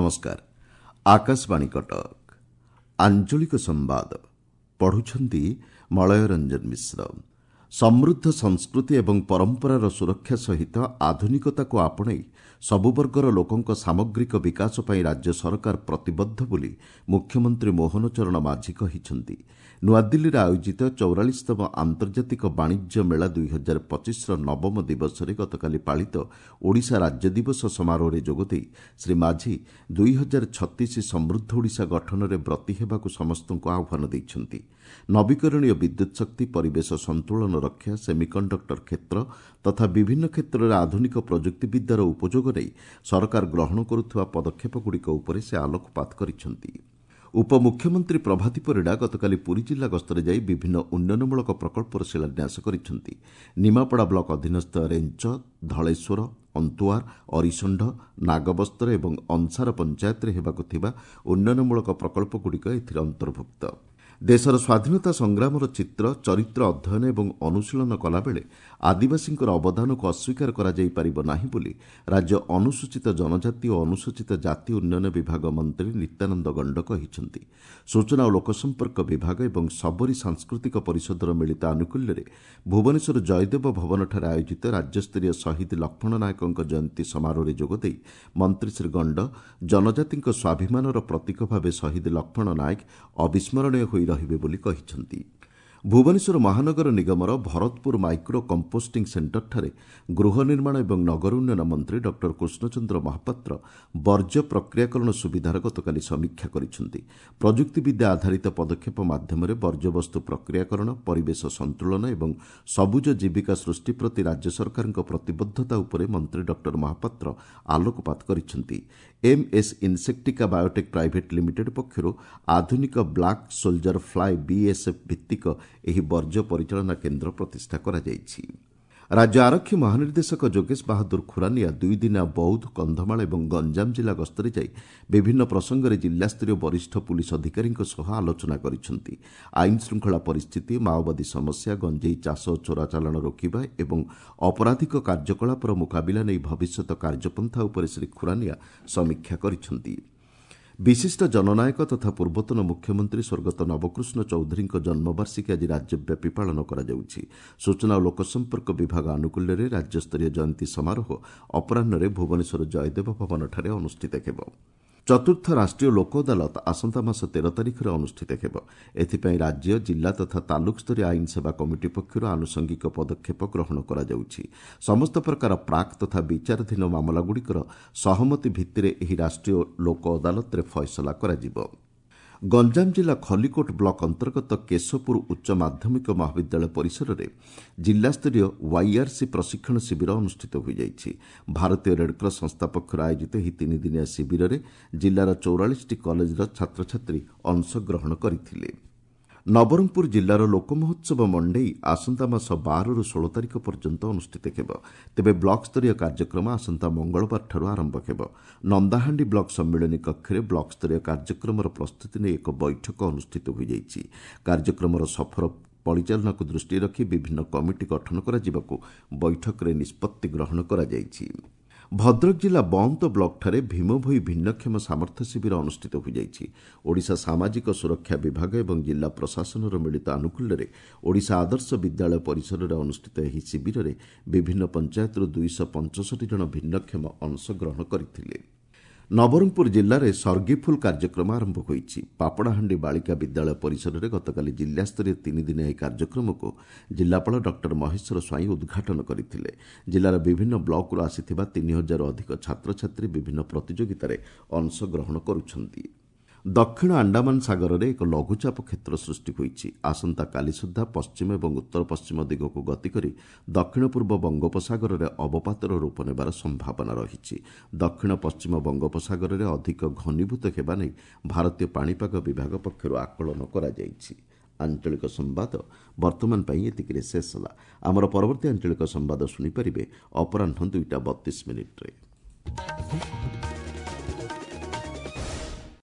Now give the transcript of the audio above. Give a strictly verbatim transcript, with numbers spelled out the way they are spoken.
नमस्कार। आकाशवाणी कटक आंचलिक संवाद पढ़ुछंती मलय रंजन मिश्र। समृद्ध संस्कृति एवं परंपरार सुरक्षा सहित आधुनिकता को आपणई सबु वर्गर लोकंक सामग्रिक विकास पई राज्य सरकार प्रतिबद्ध बोली मुख्यमंत्री मोहन चरण माझी कहिछंती। नुआदिल्ली आयोजित चौरालीसतम आंतर्जातिक वाणिज्य मेला दुई हजार पचिश नवम दिवस गतकाली पालित ओडिशा राज्य दिवस समारोह जोगदे श्री माझी दुई हजार छत्तीस समृद्ध ओडिशा गठन में ब्रती हेबाकु समस्तଙ୍କୁ आह्वान ଦେଇଛନ୍ତି। नवीकरणीय विद्युत शक्ति, परिवेश संतुलन रक्षा, सेमिकंडक्टर क्षेत्र तथा विभिन्न क्षेत्र में आधुनिक प्रजुक्तिविद्यार उपयोग नहीं सरकार ग्रहण करुवा पदक्षेपगुड़िक उपरे से आलोकपात करिसेंती। उपमुख्यमंत्री प्रभाती परिड़ा गतकाली पुरी जिला गस्तरे जाई विभिन्न उन्नयनमूलक प्रकल्पर शिलान्यास करिसेंती। निमापड़ा ब्लॉक अधीनस्थ रेंच, धलेश्वर, अंतुआर, अरिसंढ, नागबस्तर एवं अंसार पंचायत हेबाकु थिबा उन्नयनमूलक प्रकल्पगुड़िक एथिरे अंतर्भुक्त। देशर स्वाधीनता संग्रामर चित्र चरित्र अध्ययन एवं अनुशीलन कलाबेले आदिवासी अवदान को अस्वीकार करा जाई परिबो नाही बोली राज्य अनुसूचित जनजाति और अनुसूचित जाति उन्नयन विभाग मंत्री नित्यानंद गंड कहिसेंती। सूचना और लोकसंपर्क विभाग एवं सबरी सांस्कृतिक परिषदर मिलित आनुकूल्य भुवनेश्वर जयदेव भवनठारे आयोजित राज्यस्तरीय शहीद लक्ष्मण नायक जयंती समारोह जोगदे मंत्री श्री गंड जनजाति स्वाभिमानर प्रतीक भाव शहीद लक्ष्मण नायक अविस्मरणीय होई रहिबे बोली कहिसेंती। भुवनेश्वर महानगर निगमर भरतपुर माइक्रो कंपोस्टिंग सेंटरठारे गृह निर्माण एवं नगर उन्नयन मंत्री डॉक्टर कृष्णचंद्र महापात्र वर्ज्य प्रक्रियाकरण सुविधार गतकाली समीक्षा करिसेंती। प्रजुक्तिविद्या आधारित पदक्षेप माध्यम वर्ज्यवस्तु प्रक्रियाकरण, परिवेश संतुलन एवं सबुज जीविका सृष्टि प्रति राज्य सरकार प्रतिबद्धता उपरे मंत्री डॉक्टर महापात्र आलोकपात करिसेंती। MS Insectica biotech private limited पक्षर आधुनिक ब्लैक सोल्जर फ्लाई बीएसएफ भित्तिक एही वर्ज्य परिचालना केन्द्र प्रतिष्ठा करा जायछि। राज्य आरक्षी महानिर्देशक जोगेश बहादुर खुरानिया दुई दिना बौद्ध, कंधमाल एवं गंजाम जिला गस्तरे जाई विभिन्न प्रसंग में जिलास्तरीय वरिष्ठ पुलिस अधिकारी आलोचना करिसेंती। आईन श्रृंखला परिस्थिति, माओवादी समस्या, गंजेई चाष और चोराचालाण रोकिबा एवं अपराधिक कार्यकलापर मुकाबिला नहीं भविष्यत कार्यपंथा उपरे श्री खुरानिया समीक्षा करिसेंती। विशिष्ट जननायक तथा पूर्वतन मुख्यमंत्री स्वर्गत नवकृष्ण चौधरी जन्मवार्षिकी आज राज्यव्यापी पालन करा जाउछि। सूचना और लोकसंपर्क विभाग आनुकूल्य राज्यस्तरीय जयंती समारोह अपराह्न भुवनेश्वर जयदेव भवनठारे अनुष्ठित हेब। चतुर्थ राष्ट्रीय लोक अदालत आसंता मास तेरह तारिख में अनुष्ठित हेब। एथिपाई राज्य, जिला तथा तालुक स्तरीय आईन सेवा कमिटी पक्षर आनुषंगिक पदक्षेप ग्रहण करा जाउछि। समस्त प्रकार प्राक तथा विचाराधीन मामलागुड़िकर सहमति भित्तिरे एही राष्ट्रीय लोक अदालत रे फैसला करा जिवो। गंजाम जिला खलिकोट ब्लॉक अंतर्गत केशवपुर उच्च माध्यमिक महाविद्यालय परिसर में जिलास्तरीय वाईआरसी प्रशिक्षण शिविर अनुष्ठित हो जाइछि। भारतीय रेडक्रॉस संस्था पक्षर आयोजित ଏହି तीन दिनिया शिविर में जिलार चौरालीस टी कॉलेजर छात्र छात्री अंशग्रहण करथिले। नवरंगपुर जिलार लोकमहोत्सव मंडई आसंता मास बारह रु सोलह तारिख पर्यंत अनुष्ठित हेब। तेबे ब्लॉक स्तरीय कार्यक्रम आसंता मंगलवार ठारू आरंभ हेब। नंदाहांडी ब्लॉक सम्मिलनी कक्ष में ब्लॉक स्तरीय कार्यक्रम प्रस्तुति ने एक बैठक अनुष्ठित हो जाइछि। कार्यक्रम सफल परिचालना को दृष्टि रखी विभिन्न कमिटी गठन करा जिबाकू बैठक में निष्पत्ति ग्रहण करा जाइछि। भद्रक जिला बंत ब्लॉक ठारे भीमभोई भिन्नक्षम सामर्थ्य शिविर अनुष्ठित हो जाइछि। ओडिशा सामाजिक सुरक्षा विभाग एवं जिला प्रशासन मिलित आनुकूल्य ओडिशा आदर्श विद्यालय परिसर में अनुष्ठित ଏହି शिविर में विभिन्न पंचायत दुईश पंचषठी जन भिन्नक्षम अंशग्रहण करथिले। नवरंगपुर जिले में सर्गीफुल कार्यक्रम आरंभ होईछि। पापड़ाहांडी बालिका विद्यालय परिसर में गतकाली जिलास्तरीय तीन दिन यह कार्यक्रम को जिलापाल डॉक्टर महेश्वर स्वाई उद्घाटन करथिले। जिलार विभिन्न ब्लॉक आसिथिबा तीन हजार अधिक छात्र छात्री विभिन्न प्रतियोगितार अंशग्रहण करुछंती। दक्षिण अंडमान सागर में एक लघुचाप क्षेत्र सृष्टि होईछि। आसंता काली सुधा पश्चिम और उत्तर पश्चिम दिग को गति करी दक्षिण पूर्व बंगोपसागर में अवपातर रूप नेबार संभावना रही। दक्षिण पश्चिम बंगोपसागर में अधिक घनीभूत हेबा नहीं भारतीय पाणीपाग विभाग पक्षर आकलन करा जायछि। आंचलिक संवाद वर्तमान पई एतिकिरे शेष होला। आमर परवर्ती आंचलिक संवाद सुनी परिबे अपराह्न दुईटा बत्तीस मिनिट रे।